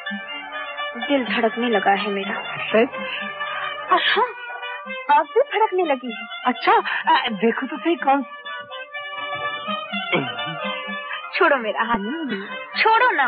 दिल धड़कने लगा है मेरा। सच? हाँ, आग भी धड़कने लगी है। अच्छा, देखो तो सही कौन। छोड़ो मेरा हाथ, छोड़ो ना।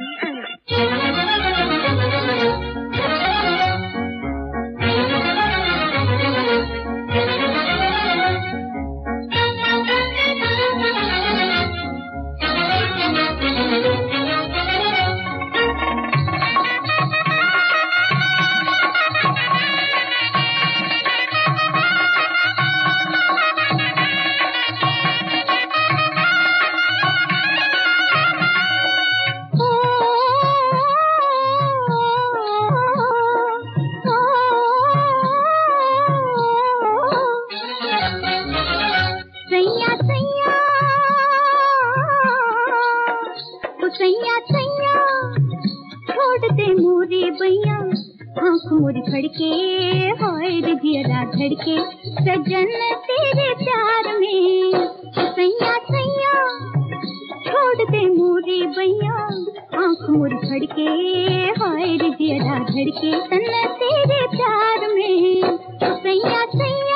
फड़के हाय जिया धड़के सजन तेरे प्यार में। सैया सैया छोड़ दे मोरी बैया, आँख मोरी फड़के हाय जिया धड़के तन तेरे प्यार में। सैया सैया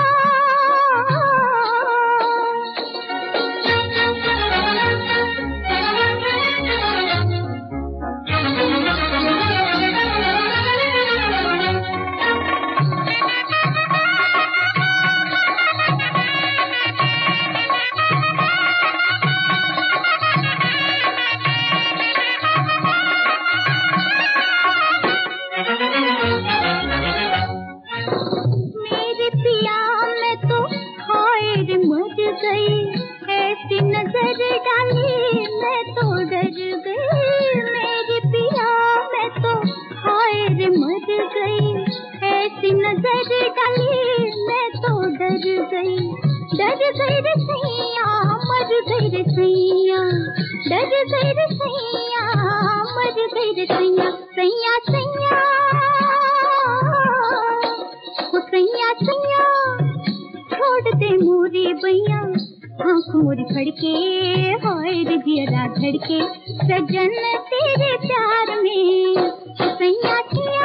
धड़के सजन तेरे प्यार में। सैया सैया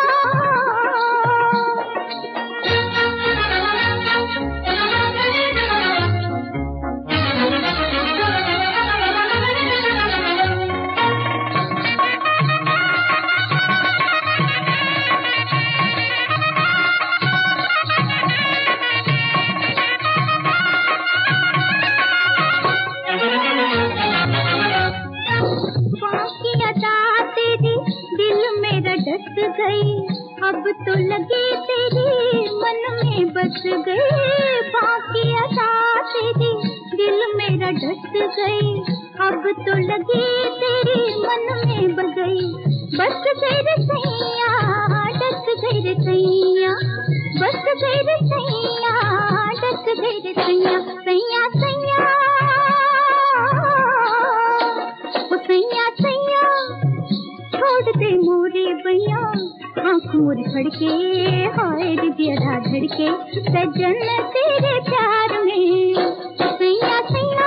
अब तो लगे तेरे मन में बस गए, बाकी अदा तेरी दिल मेरा डस गई। अब तो लगे तेरे मन में बस गई, बस तेरे सैया डस गए सैया, बस तेरे सैया डस गए सैया। सैया सैया ओ सैया सैया छोड़ दे मोरी बैया, आँख मोरी फड़के हाय जिया धड़के सजन तेरे प्यार में। सैया सैया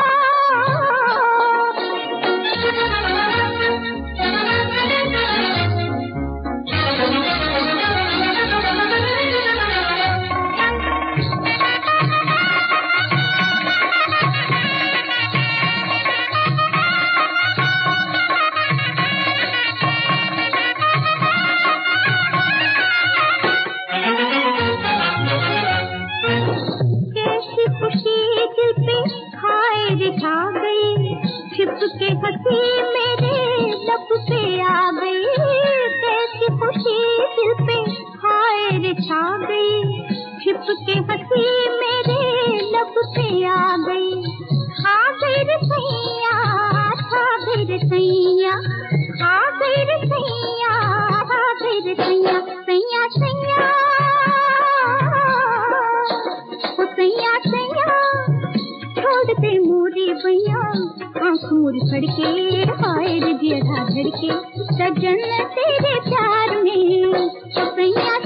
के हंसी मेरे लब पे आ गई, कैसी खुशी दिल पे हाय रे छा गई। छिप के हंसी मेरे लब पे आ गई रे सैया, छा गई रे सैया, आ गई रे सैया, आ गई रे सैया। सैया सैया ओ सैया सैया छोड़ दे मोरी बैया, आँख मोरी फड़के हाय जिया धड़के सजन तेरे प्यार में। सैया